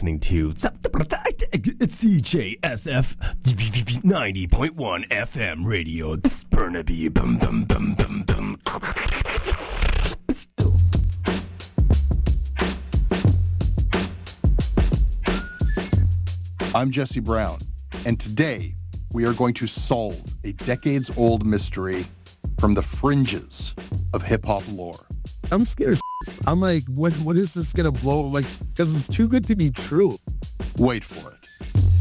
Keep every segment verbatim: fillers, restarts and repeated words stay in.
Listening to C J S F ninety point one F M radio. Burnaby. Bum, bum, bum, bum, bum. I'm Jesse Brown, and today we are going to solve a decades-old mystery from the fringes of hip-hop lore. I'm scared. I'm like, what? What is this gonna blow? Like, because it's too good to be true. Wait for it.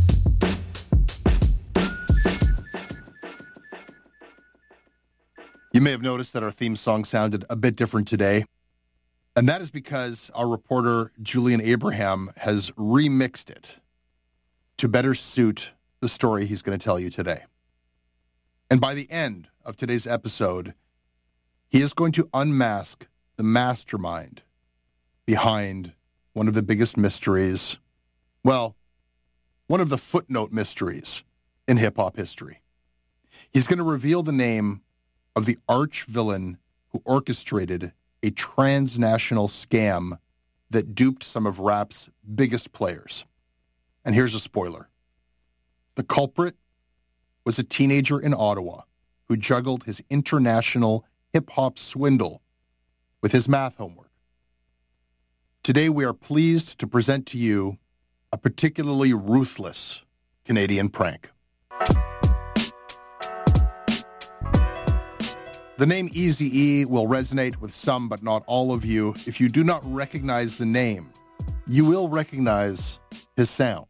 You may have noticed that our theme song sounded a bit different today, and that is because our reporter Julian Abraham has remixed it to better suit the story he's going to tell you today. And by the end of today's episode, he is going to unmask the mastermind behind one of the biggest mysteries, well, one of the footnote mysteries in hip-hop history. He's going to reveal the name of the arch villain who orchestrated a transnational scam that duped some of rap's biggest players. And here's a spoiler. The culprit was a teenager in Ottawa who juggled his international hip-hop swindle with his math homework. Today we are pleased to present to you a particularly ruthless Canadian prank. The name Eazy-E will resonate with some but not all of you. If you do not recognize the name, you will recognize his sound.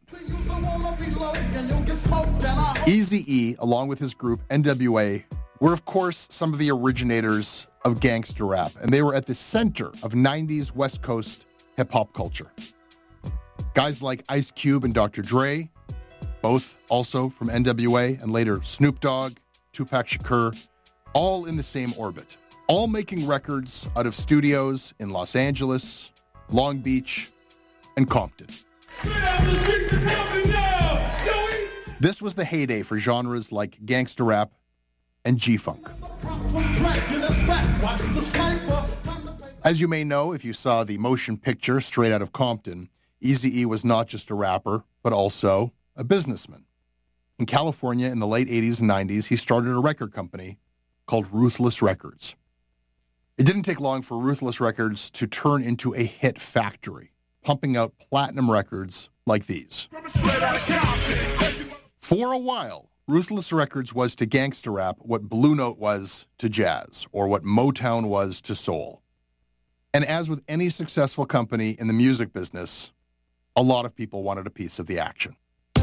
Eazy-E, along with his group N W A, were of course some of the originators of gangster rap, and they were at the center of nineties West Coast hip-hop culture. Guys like Ice Cube and Doctor Dre, both also from N W A, and later Snoop Dogg, Tupac Shakur, all in the same orbit, all making records out of studios in Los Angeles, Long Beach, and Compton. This was the heyday for genres like gangster rap and G-Funk. As you may know, if you saw the motion picture Straight Outta Compton, Eazy-E was not just a rapper, but also a businessman. In California in the late eighties and nineties, he started a record company called Ruthless Records. It didn't take long for Ruthless Records to turn into a hit factory, pumping out platinum records like these. For a while, Ruthless Records was to gangster rap what Blue Note was to jazz, or what Motown was to soul. And as with any successful company in the music business, a lot of people wanted a piece of the action.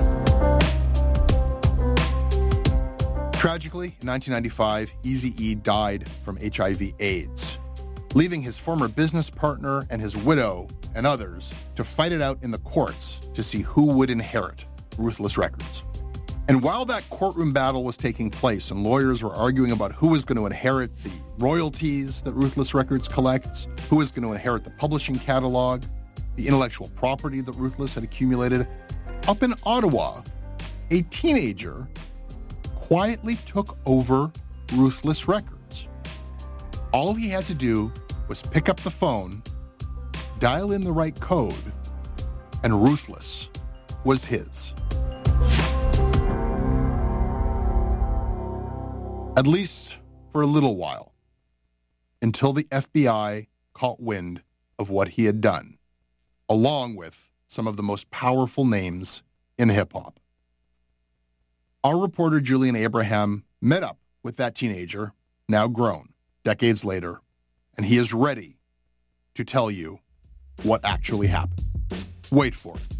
Tragically, in nineteen ninety-five, Eazy-E died from H I V AIDS, leaving his former business partner and his widow and others to fight it out in the courts to see who would inherit Ruthless Records. And while that courtroom battle was taking place and lawyers were arguing about who was going to inherit the royalties that Ruthless Records collects, who was going to inherit the publishing catalog, the intellectual property that Ruthless had accumulated, up in Ottawa, a teenager quietly took over Ruthless Records. All he had to do was pick up the phone, dial in the right code, and Ruthless was his. At least for a little while, until the F B I caught wind of what he had done, along with some of the most powerful names in hip-hop. Our reporter Julian Abraham met up with that teenager, now grown, decades later, and he is ready to tell you what actually happened. Wait for it.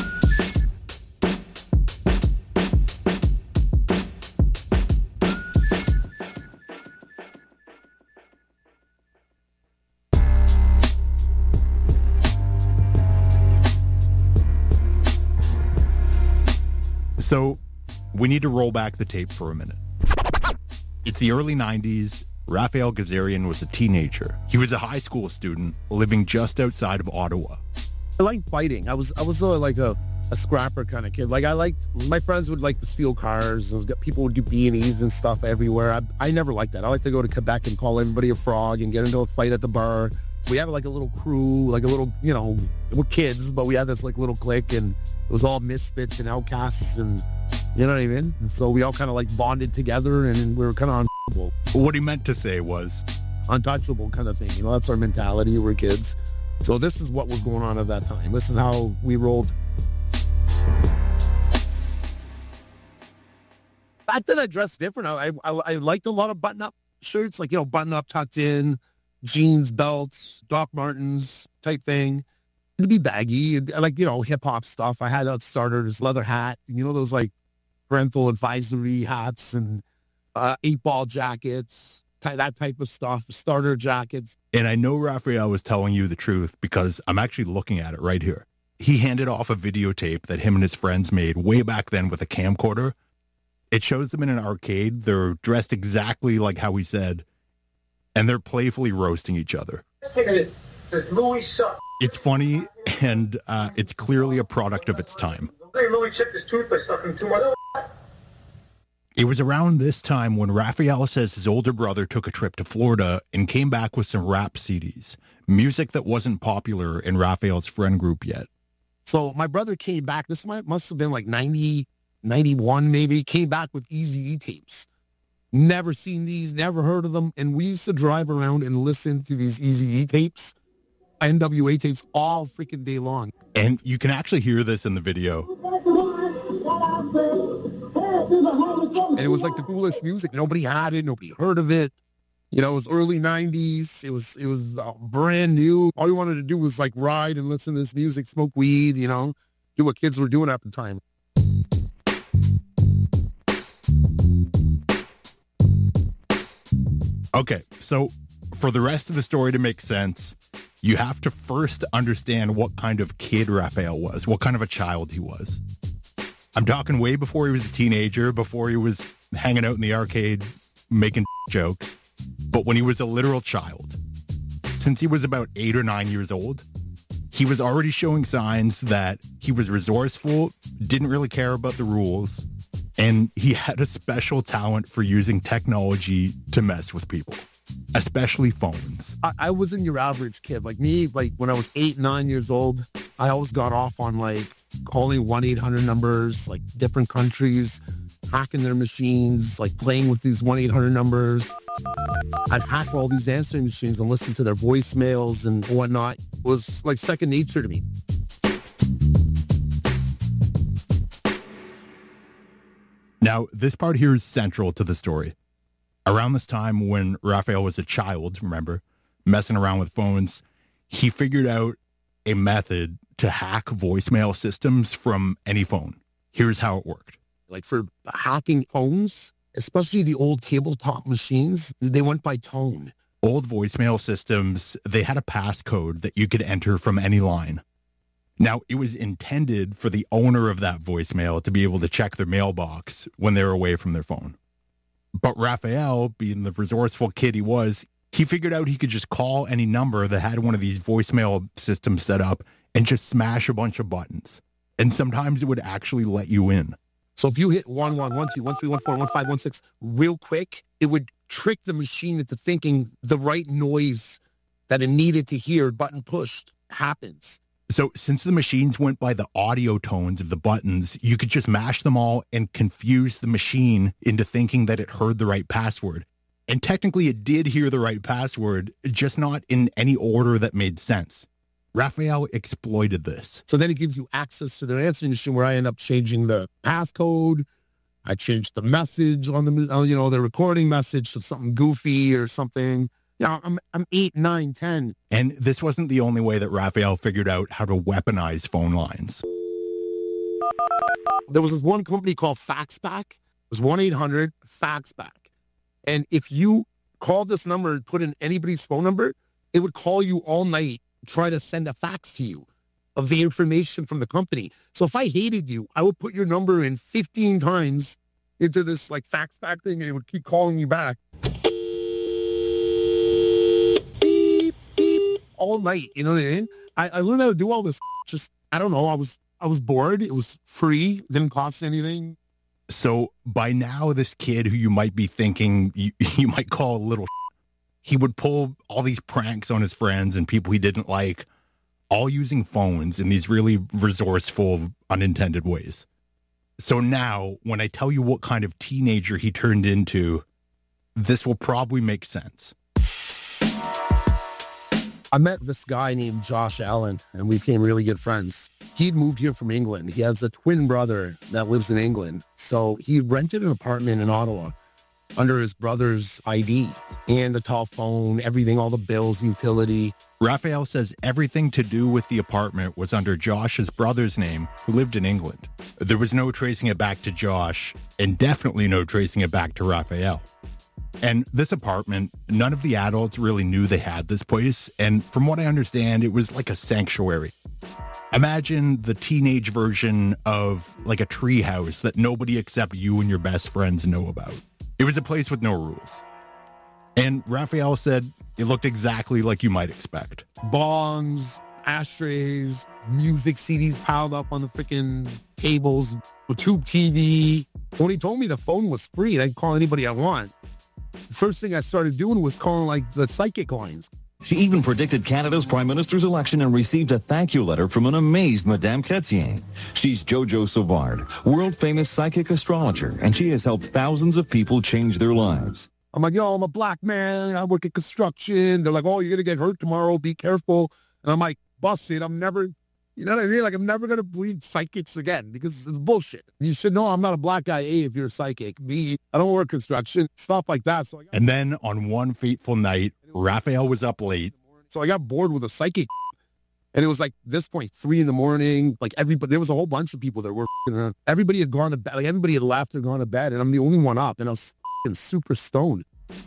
So we need to roll back the tape for a minute. It's the early nineties. Raphael Gazarian was a teenager. He was a high school student living just outside of Ottawa. I liked fighting. I was I was uh, like a, a scrapper kind of kid. Like I liked, my friends would like to steal cars. And people would do B and E's and stuff everywhere. I, I never liked that. I like to go to Quebec and call everybody a frog and get into a fight at the bar. We had like a little crew, like a little, you know, we're kids, but we had this like little clique, and it was all misfits and outcasts, and you know what I mean? And so we all kind of like bonded together, and we were kind of untouchable. What he meant to say was untouchable kind of thing. You know, that's our mentality. We're kids. So this is what was going on at that time. This is how we rolled. Back then I dressed different. I, I, I liked a lot of button-up shirts, like, you know, button-up tucked in, jeans, belts, Doc Martens type thing. It'd be baggy. I like, you know, hip-hop stuff. I had a starters, leather hat, you know, those like parental advisory hats and uh, eight-ball jackets, t- that type of stuff, starter jackets. And I know Raphael was telling you the truth because I'm actually looking at it right here. He handed off a videotape that him and his friends made way back then with a camcorder. It shows them in an arcade. They're dressed exactly like how he said, and they're playfully roasting each other. It's funny, and uh, it's clearly a product of its time. It was around this time when Raphael says his older brother took a trip to Florida and came back with some rap C Ds, music that wasn't popular in Raphael's friend group yet. So my brother came back. This might, must have been like ninety, ninety-one maybe, came back with Eazy-E tapes. Never seen these, never heard of them. And we used to drive around and listen to these Eazy-E tapes, N W A tapes, all freaking day long. And you can actually hear this in the video. And it was like the coolest music. Nobody had it. Nobody heard of it. You know, it was early nineties. It was it was uh, brand new. All you wanted to do was like ride and listen to this music, smoke weed, you know, do what kids were doing at the time. Okay, so for the rest of the story to make sense, you have to first understand what kind of kid Raphael was, what kind of a child he was. I'm talking way before he was a teenager, before he was hanging out in the arcade, making jokes, but when he was a literal child. Since he was about eight or nine years old, he was already showing signs that he was resourceful, didn't really care about the rules, and he had a special talent for using technology to mess with people, especially phones. I, I wasn't your average kid. Like me, like when I was eight, nine years old, I always got off on like calling one eight hundred numbers, like different countries, hacking their machines, like playing with these one eight hundred numbers. I'd hack all these answering machines and listen to their voicemails and whatnot. It was like second nature to me. Now, this part here is central to the story. Around this time when Raphael was a child, remember, messing around with phones, he figured out a method to hack voicemail systems from any phone. Here's how it worked. Like for hacking phones, especially the old tabletop machines, they went by tone. Old voicemail systems, they had a passcode that you could enter from any line. Now, it was intended for the owner of that voicemail to be able to check their mailbox when they were away from their phone. But Raphael, being the resourceful kid he was, he figured out he could just call any number that had one of these voicemail systems set up and just smash a bunch of buttons. And sometimes it would actually let you in. So if you hit one one one two one three one four one five one six real quick, it would trick the machine into thinking the right noise that it needed to hear, button pushed, happens. So since the machines went by the audio tones of the buttons, you could just mash them all and confuse the machine into thinking that it heard the right password. And technically it did hear the right password, just not in any order that made sense. Raphael exploited this. So then it gives you access to their answering machine where I end up changing the passcode. I changed the message on the, you know, the recording message to something goofy or something. You know, I'm, I'm eight, nine, ten. And this wasn't the only way that Raphael figured out how to weaponize phone lines. There was this one company called Faxback. It was one eight hundred Faxback. And if you called this number and put in anybody's phone number, it would call you all night, try to send a fax to you of the information from the company. So if I hated you, I would put your number in fifteen times into this like Faxback thing and it would keep calling you back. Beep, beep, all night, you know what I mean? I, I learned how to do all this. Just, I don't know, I was I was bored. It was free, didn't cost anything. So by now, this kid who you might be thinking you, you might call a little he would pull all these pranks on his friends and people he didn't like, all using phones in these really resourceful, unintended ways. So now, when I tell you what kind of teenager he turned into, this will probably make sense. I met this guy named Josh Allen, and we became really good friends. He'd moved here from England. He has a twin brother that lives in England. So he rented an apartment in Ottawa under his brother's I D and the telephone, everything, all the bills, utility. Raphael says everything to do with the apartment was under Josh's brother's name, who lived in England. There was no tracing it back to Josh, and definitely no tracing it back to Raphael. And this apartment, none of the adults really knew they had this place, and from what I understand, it was like a sanctuary. Imagine the teenage version of like a tree house that nobody except you and your best friends know about. It was a place with no rules. And Raphael said it looked exactly like you might expect. Bongs, ashtrays, music C Ds piled up on the freaking tables, a tube T V. When he told me the phone was free and I could call anybody I want, the first thing I started doing was calling like the psychic lines. She even predicted Canada's Prime Minister's election and received a thank you letter from an amazed Madame Chrétien. She's Jojo Savard, world-famous psychic astrologer, and she has helped thousands of people change their lives. I'm like, yo, I'm a black man. I work at construction. They're like, oh, you're going to get hurt tomorrow. Be careful. And I'm like, busted. I'm never, you know what I mean? Like, I'm never going to breed psychics again because it's bullshit. You should know I'm not a black guy, A, if you're a psychic. B, I don't work construction, stuff like that. So I got- And then on one fateful night, Raphael was up late. So I got bored with a psychic. And it was like this point, three in the morning. Like everybody, there was a whole bunch of people that were around. Everybody had gone to bed. Like everybody had left or gone to bed. And I'm the only one up. And I was super stoned.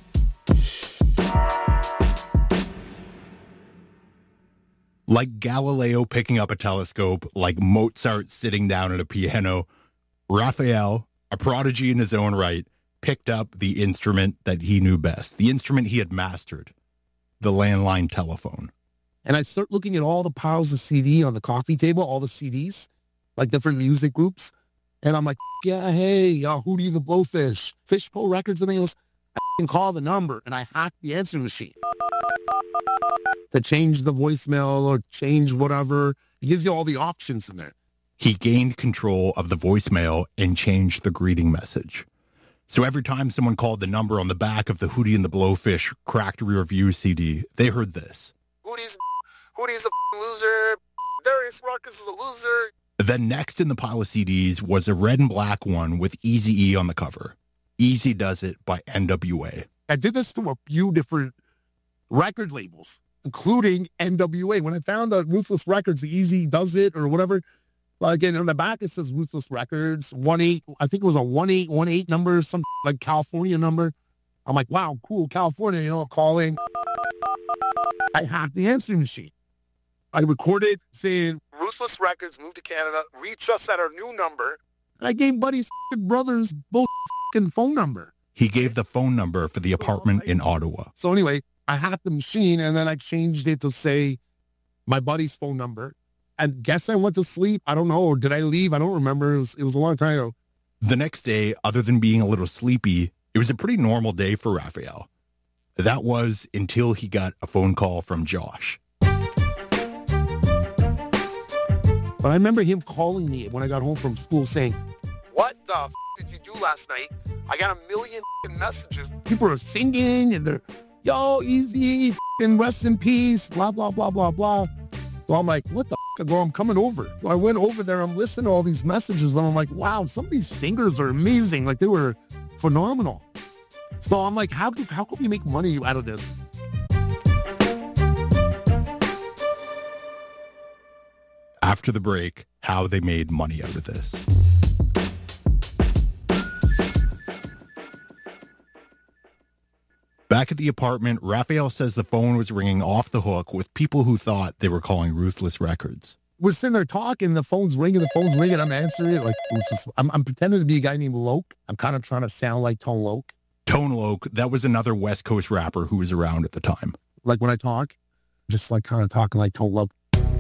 Like Galileo picking up a telescope, like Mozart sitting down at a piano, Raphael, a prodigy in his own right, picked up the instrument that he knew best, the instrument he had mastered, the landline telephone. And I start looking at all the piles of C D on the coffee table, all the C Ds, like different music groups. And I'm like, yeah, hey, uh, Hootie the Blowfish, Fishbowl Records. And he goes, I can call the number. And I hacked the answering machine to change the voicemail or change whatever. It gives you all the options in there. He gained control of the voicemail and changed the greeting message. So every time someone called the number on the back of the Hootie and the Blowfish cracked rear view C D, they heard this. Hootie's, Hootie's a loser. Darius Ruckus is a loser. Then next in the pile of C Ds was a red and black one with Eazy-E on the cover. Easy Does It by N W A. I did this to a few different record labels, including N W A. When I found out Ruthless Records, the Easy Does It or whatever, like in on the back it says Ruthless Records, one eight, I think it was a one eight one eight number, some like California number. I'm like, wow, cool, California, you know, calling. I hacked the answering machine. I recorded saying, Ruthless Records moved to Canada, reach us at our new number. And I gave Buddy's brother's both phone number. He gave the phone number for the apartment in Ottawa. So anyway, I hacked the machine and then I changed it to say my buddy's phone number. And guess I went to sleep. I don't know. Or did I leave? I don't remember. It was, it was a long time ago. The next day, other than being a little sleepy, it was a pretty normal day for Raphael. That was until he got a phone call from Josh. But I remember him calling me when I got home from school saying, what the f- did you do last night? I got a million f- messages. People are singing and they're, yo, easy, f- rest in peace, blah, blah, blah, blah, blah. So I'm like, what the f- I go, I'm coming over. So I went over there, I'm listening to all these messages, and I'm like, wow, some of these singers are amazing. Like, they were phenomenal. So I'm like, how, do, how can we make money out of this? After the break, how they made money out of this. Back at the apartment, Raphael says the phone was ringing off the hook with people who thought they were calling Ruthless Records. We're sitting there talking, the phone's ringing, the phone's ringing, I'm answering it. Like, it's just, I'm, I'm pretending to be a guy named Loke. I'm kind of trying to sound like Tone Loke. Tone Loke, that was another West Coast rapper who was around at the time. Like when I talk, just like kind of talking like Tone Loke.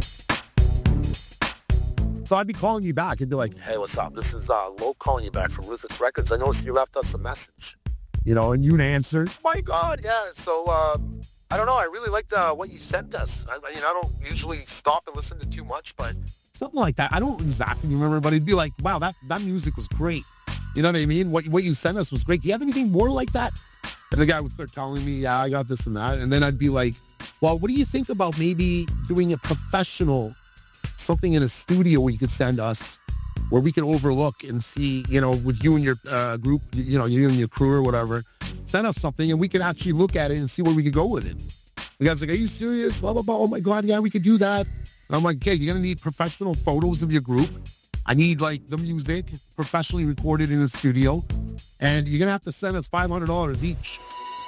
So I'd be calling you back and be like, hey, what's up? This is uh, Loke calling you back from Ruthless Records. I noticed you left us a message. you know, and you'd answer, my God, yeah. So, um, I don't know. I really liked uh, what you sent us. I, I mean, I don't usually stop and listen to too much, but something like that. I don't exactly remember, but it'd be like, wow, that, that music was great. You know what I mean? What what you sent us was great. Do you have anything more like that? And the guy would start telling me, yeah, I got this and that. And then I'd be like, well, what do you think about maybe doing a professional, something in a studio where you could send us, where we can overlook and see, you know, with you and your uh, group, you know, you and your crew or whatever, send us something and we could actually look at it and see where we could go with it. The guy's like, are you serious? Blah, blah, blah. Oh my God, yeah, we could do that. And I'm like, okay, you're going to need professional photos of your group. I need like the music professionally recorded in the studio. And you're going to have to send us five hundred dollars each.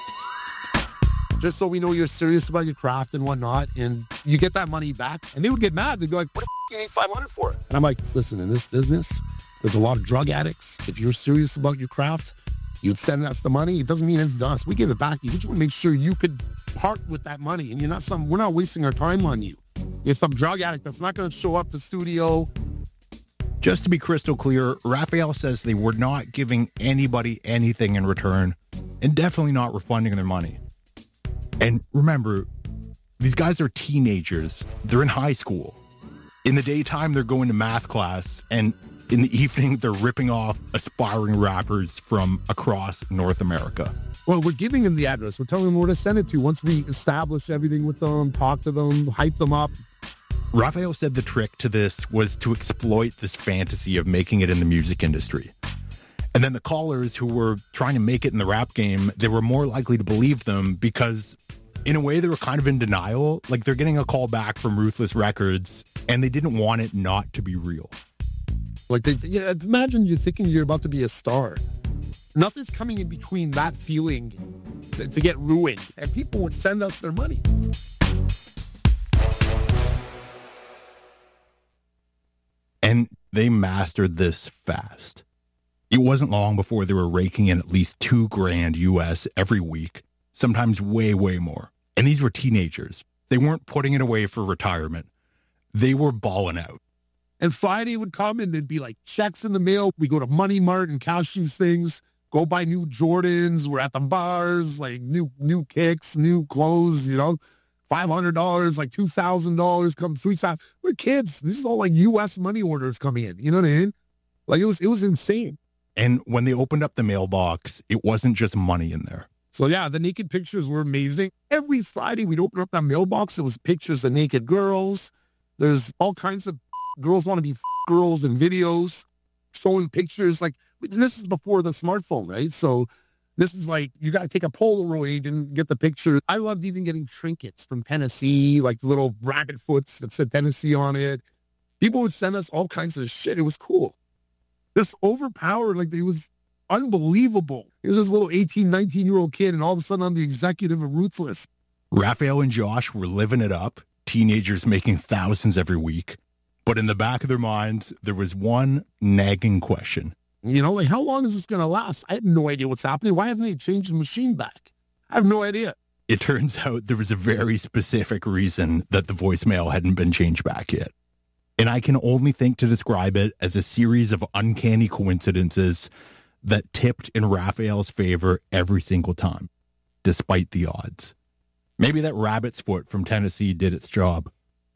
Just so we know you're serious about your craft and whatnot. And you get that money back. And they would get mad. They'd be like, what the f- you need five hundred dollars for? And I'm like, listen, in this business, there's a lot of drug addicts. If you're serious about your craft, you'd send us the money. It doesn't mean anything to us. We give it back to you. We just want to make sure you could part with that money. And you're not some, we're not wasting our time on you. You're some drug addict that's not going to show up to the studio. Just to be crystal clear, Raphael says they were not giving anybody anything in return and definitely not refunding their money. And remember, these guys are teenagers. They're in high school. In the daytime, they're going to math class, and in the evening, they're ripping off aspiring rappers from across North America. Well, we're giving them the address. We're telling them where to send it to once we establish everything with them, talk to them, hype them up. Raphael said the trick to this was to exploit this fantasy of making it in the music industry. And then the callers who were trying to make it in the rap game, they were more likely to believe them because in a way they were kind of in denial. Like they're getting a call back from Ruthless Records and they didn't want it not to be real. Like, they, you know, imagine you're thinking you're about to be a star. Nothing's coming in between that feeling to get ruined. And people would send us their money. And they mastered this fast. It wasn't long before they were raking in at least two grand U S every week, sometimes way, way more. And these were teenagers. They weren't putting it away for retirement. They were balling out. And Friday would come and there'd be like checks in the mail. We go to Money Mart and cash these things, go buy new Jordans. We're at the bars, like new new kicks, new clothes, you know, five hundred dollars, like two thousand dollars, come three thousand dollars. We're kids. This is all like U S money orders coming in. You know what I mean? Like it was, it was insane. And when they opened up the mailbox, it wasn't just money in there. So yeah, the naked pictures were amazing. Every Friday we'd open up that mailbox. There was pictures of naked girls. There's all kinds of girls want to be girls and videos showing pictures. Like this is before the smartphone, right? So this is like, you got to take a Polaroid and get the picture. I loved even getting trinkets from Tennessee, like little rabbit foots that said Tennessee on it. People would send us all kinds of shit. It was cool. This overpowered, like it was unbelievable. It was this little eighteen, nineteen-year-old kid, and all of a sudden I'm the executive of Ruthless. Raphael and Josh were living it up, teenagers making thousands every week. But in the back of their minds, there was one nagging question. You know, like, how long is this going to last? I have no idea what's happening. Why haven't they changed the machine back? I have no idea. It turns out there was a very specific reason that the voicemail hadn't been changed back yet. And I can only think to describe it as a series of uncanny coincidences that tipped in Raphael's favor every single time, despite the odds. Maybe that rabbit's foot from Tennessee did its job.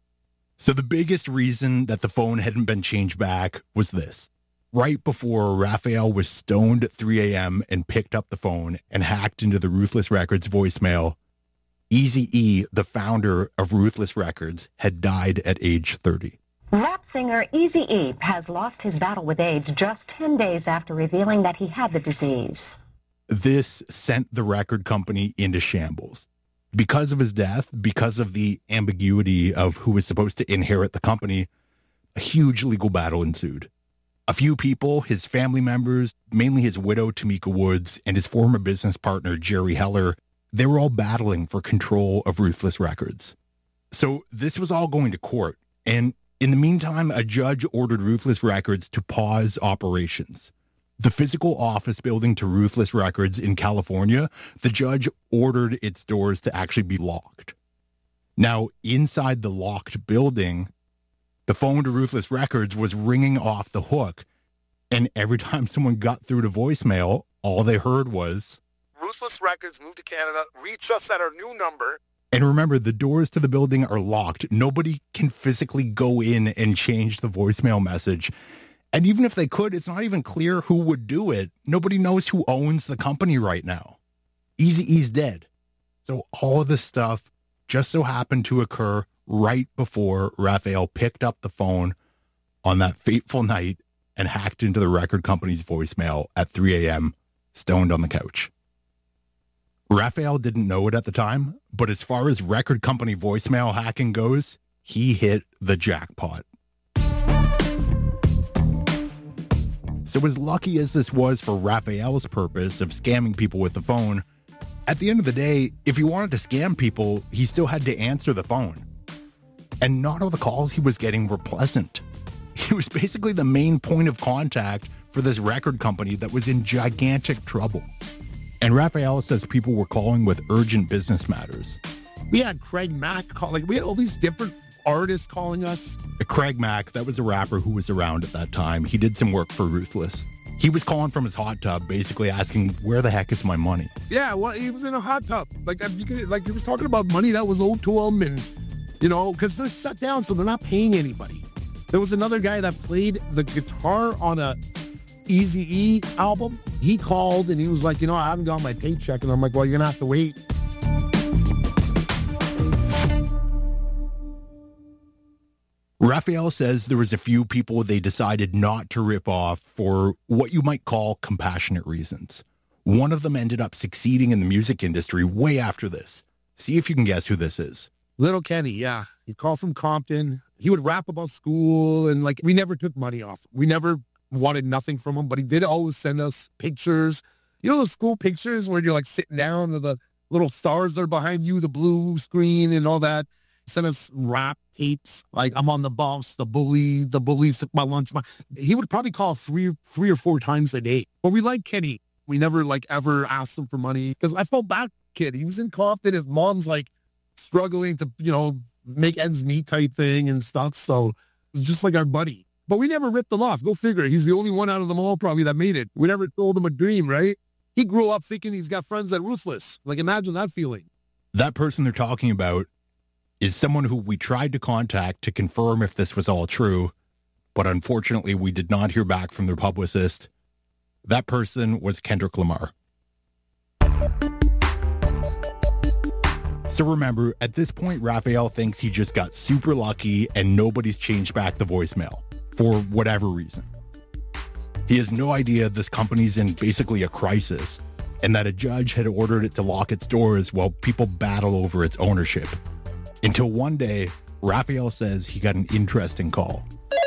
So the biggest reason that the phone hadn't been changed back was this. Right before Raphael was stoned at three a.m. and picked up the phone and hacked into the Ruthless Records voicemail, Eazy-E, the founder of Ruthless Records, had died at age thirty. Rap singer Eazy-E has lost his battle with AIDS just ten days after revealing that he had the disease. This sent the record company into shambles. Because of his death, because of the ambiguity of who was supposed to inherit the company, a huge legal battle ensued. A few people, his family members, mainly his widow, Tamika Woods, and his former business partner, Jerry Heller, they were all battling for control of Ruthless Records. So this was all going to court, and in the meantime, a judge ordered Ruthless Records to pause operations. The physical office building to Ruthless Records in California, the judge ordered its doors to actually be locked. Now, inside the locked building, the phone to Ruthless Records was ringing off the hook, and every time someone got through to voicemail, all they heard was, Ruthless Records, move to Canada, reach us at our new number. And remember, the doors to the building are locked. Nobody can physically go in and change the voicemail message. And even if they could, it's not even clear who would do it. Nobody knows who owns the company right now. Eazy-E's dead. So all of this stuff just so happened to occur right before Raphael picked up the phone on that fateful night and hacked into the record company's voicemail at three a.m., stoned on the couch. Raphael didn't know it at the time, but as far as record company voicemail hacking goes, he hit the jackpot. So as lucky as this was for Raphael's purpose of scamming people with the phone, at the end of the day, if he wanted to scam people, he still had to answer the phone. And not all the calls he was getting were pleasant. He was basically the main point of contact for this record company that was in gigantic trouble. And Raphael says people were calling with urgent business matters. We had Craig Mack calling. We had all these different artists calling us. Craig Mack, that was a rapper who was around at that time. He did some work for Ruthless. He was calling from his hot tub, basically asking, where the heck is my money? Yeah, well, he was in a hot tub. Like, you could, like he was talking about money that was owed to him, and, you know, because they're shut down, so they're not paying anybody. There was another guy that played the guitar on a Eazy-E album. He called and he was like, you know, I haven't got my paycheck. And I'm like, well, you're going to have to wait. Raphael says there was a few people they decided not to rip off for what you might call compassionate reasons. One of them ended up succeeding in the music industry way after this. See if you can guess who this is. Little Kenny, yeah. He called from Compton. He would rap about school, and like, we never took money off. We never wanted nothing from him, but he did always send us pictures. You know those school pictures where you're like sitting down and the little stars are behind you, the blue screen and all that? Send us rap tapes, like I'm on the bus, the bully, the bullies took my lunch. My... He would probably call three, three or four times a day. But we liked Kenny. We never like ever asked him for money because I felt bad, kid. He was in Compton. His mom's like struggling to, you know, make ends meet type thing and stuff. So it was just like our buddy. But we never ripped him off. Go figure. He's the only one out of them all probably that made it. We never told him a dream, right? He grew up thinking he's got friends at Ruthless. Like, imagine that feeling. That person they're talking about is someone who we tried to contact to confirm if this was all true, but unfortunately we did not hear back from their publicist. That person was Kendrick Lamar. So remember, at this point, Raphael thinks he just got super lucky and nobody's changed back the voicemail for whatever reason. He has no idea this company's in basically a crisis and that a judge had ordered it to lock its doors while people battle over its ownership. Until one day, Raphael says he got an interesting call.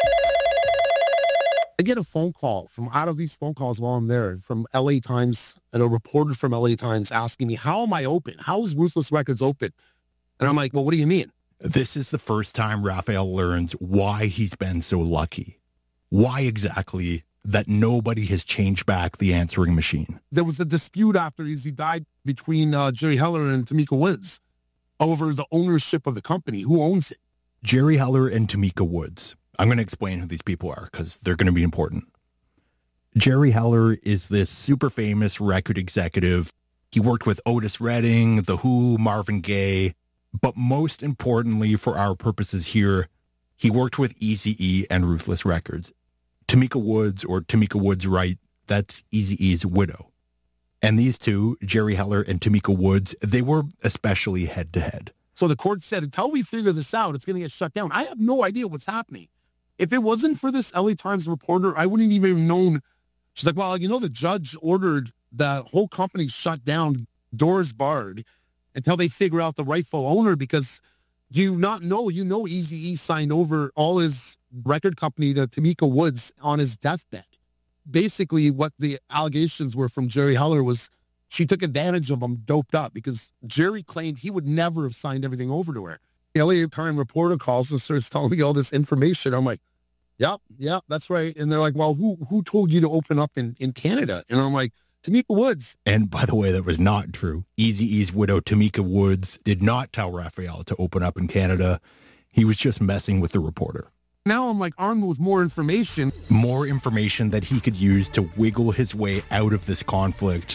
I get a phone call from out of these phone calls while I'm there from L A Times and a reporter from L A Times asking me, how am I open? How is Ruthless Records open? And I'm like, well, what do you mean? This is the first time Raphael learns why he's been so lucky. Why exactly that nobody has changed back the answering machine. There was a dispute after he died between uh, Jerry Heller and Tamika Woods over the ownership of the company. Who owns it? Jerry Heller and Tamika Woods. I'm going to explain who these people are because they're going to be important. Jerry Heller is this super famous record executive. He worked with Otis Redding, The Who, Marvin Gaye. But most importantly for our purposes here, he worked with Eazy-E and Ruthless Records. Tamika Woods, or Tamika Woods Wright, that's Eazy-E's widow. And these two, Jerry Heller and Tamika Woods, they were especially head-to-head. So the court said, until we figure this out, it's going to get shut down. I have no idea what's happening. If it wasn't for this L A Times reporter, I wouldn't even have known. She's like, well, you know, the judge ordered the whole company shut down, doors barred, until they figure out the rightful owner, because you not know, you know, Eazy-E signed over all his record company to Tamika Woods on his deathbed. Basically, what the allegations were from Jerry Heller was she took advantage of him, doped up, because Jerry claimed he would never have signed everything over to her. The L A Times reporter calls and starts telling me all this information. I'm like, yeah, yeah, that's right. And they're like, well, who who told you to open up in, in Canada? And I'm like, Tamika Woods. And by the way, that was not true. Eazy-E's widow, Tamika Woods, did not tell Raphael to open up in Canada. He was just messing with the reporter. Now I'm like armed with more information. More information that he could use to wiggle his way out of this conflict.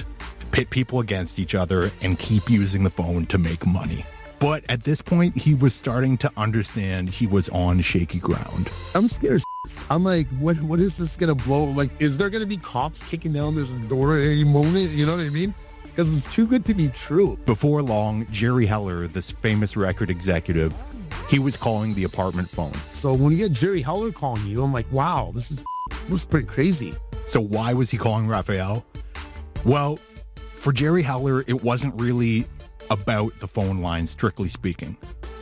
pit people against each other, and keep using the phone to make money. But at this point, he was starting to understand he was on shaky ground. I'm scared. I'm like, what? What is this going to blow? Like, is there going to be cops kicking down this door at any moment? You know what I mean? Because it's too good to be true. Before long, Jerry Heller, this famous record executive, he was calling the apartment phone. So when you get Jerry Heller calling you, I'm like, wow, this is, this is pretty crazy. So why was he calling Raphael? Well, for Jerry Heller, it wasn't really about the phone line, strictly speaking.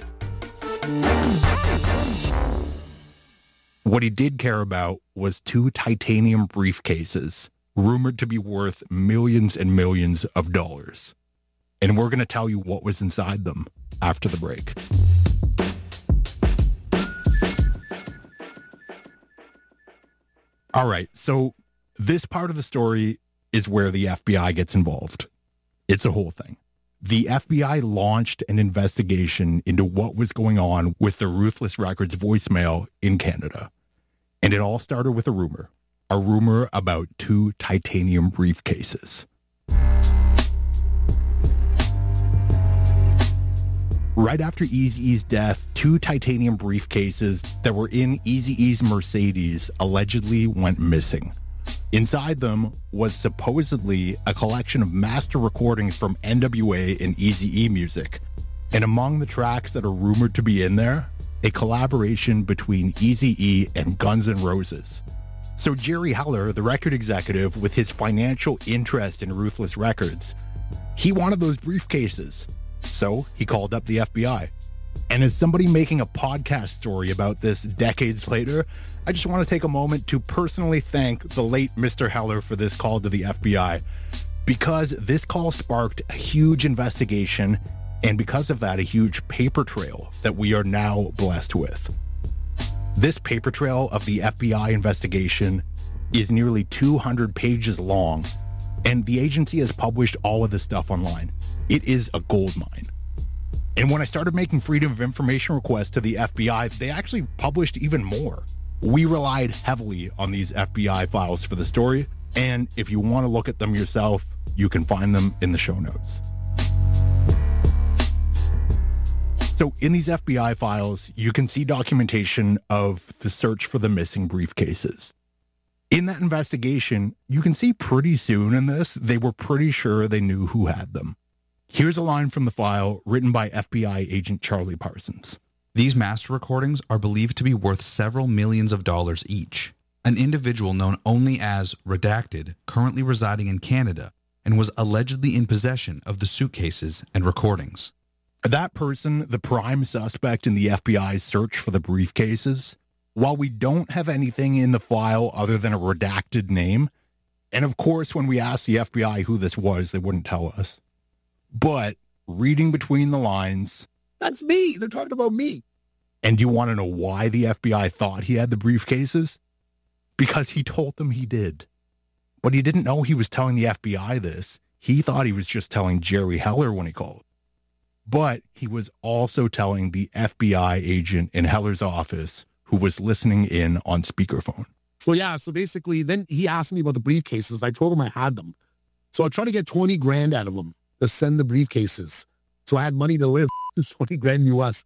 What he did care about was two titanium briefcases, rumored to be worth millions and millions of dollars. And we're going to tell you what was inside them after the break. All right, so this part of the story is where the F B I gets involved. It's a whole thing. The F B I launched an investigation into what was going on with the Ruthless Records voicemail in Canada. And it all started with a rumor. A rumor about two titanium briefcases. Right after Eazy-E's death, two titanium briefcases that were in Eazy-E's Mercedes allegedly went missing. Inside them was supposedly a collection of master recordings from N W A and Eazy-E music. And among the tracks that are rumored to be in there, a collaboration between Eazy-E and Guns N' Roses. So Jerry Heller, the record executive with his financial interest in Ruthless Records, he wanted those briefcases. So he called up the F B I. And as somebody making a podcast story about this decades later, I just want to take a moment to personally thank the late Mister Heller for this call to the F B I, because this call sparked a huge investigation, and because of that, a huge paper trail that we are now blessed with. This paper trail of the F B I investigation is nearly two hundred pages long, and the agency has published all of this stuff online. It is a gold mine. And when I started making Freedom of Information requests to the F B I, they actually published even more. We relied heavily on these F B I files for the story, and if you want to look at them yourself, you can find them in the show notes. So in these F B I files, you can see documentation of the search for the missing briefcases. In that investigation, you can see pretty soon in this, they were pretty sure they knew who had them. Here's a line from the file written by F B I agent Charlie Parsons. These master recordings are believed to be worth several millions of dollars each. An individual known only as Redacted, currently residing in Canada, and was allegedly in possession of the suitcases and recordings. That person, the prime suspect in the F B I's search for the briefcases, while we don't have anything in the file other than a redacted name, and of course when we asked the F B I who this was, they wouldn't tell us. But reading between the lines... That's me. They're talking about me. And do you want to know why the F B I thought he had the briefcases? Because he told them he did. But he didn't know he was telling the F B I this. He thought he was just telling Jerry Heller when he called. But he was also telling the F B I agent in Heller's office who was listening in on speakerphone. So yeah, so basically then he asked me about the briefcases. I told him I had them. So I tried to get twenty grand out of him to send the briefcases. So I had money to live, twenty grand U S.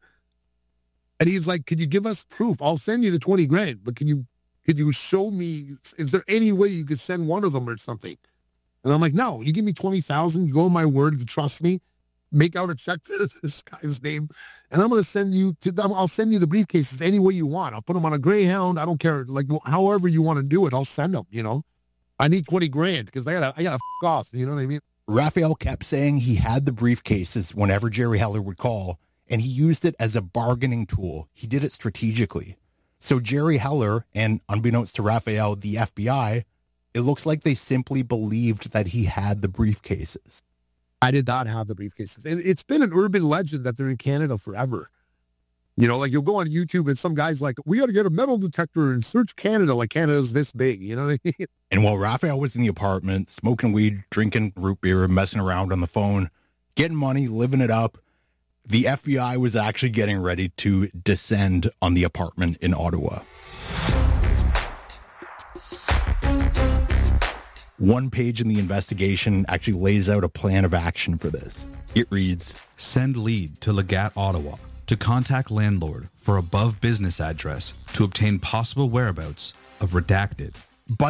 And he's like, could you give us proof? I'll send you the twenty grand, but can you, could you show me, is there any way you could send one of them or something? And I'm like, no, you give me twenty thousand, you go on my word, you trust me, make out a check to this guy's name, and I'm going to send you to them. I'll send you the briefcases any way you want. I'll put them on a Greyhound. I don't care. Like, however you want to do it, I'll send them, you know. I need twenty grand because I got to I gotta f*** off. You know what I mean? Raphael kept saying he had the briefcases whenever Jerry Heller would call, and he used it as a bargaining tool. He did it strategically. So Jerry Heller, and unbeknownst to Raphael, the F B I, it looks like they simply believed that he had the briefcases. I did not have the briefcases. And it's been an urban legend that they're in Canada forever. You know, like you'll go on YouTube and some guy's like, we got to get a metal detector and search Canada like Canada's this big. You know what I mean? And while Raphael was in the apartment, smoking weed, drinking root beer, messing around on the phone, getting money, living it up, the F B I was actually getting ready to descend on the apartment in Ottawa. One page in the investigation actually lays out a plan of action for this. It reads, Send lead to Legat, Ottawa, to contact landlord for above business address to obtain possible whereabouts of redacted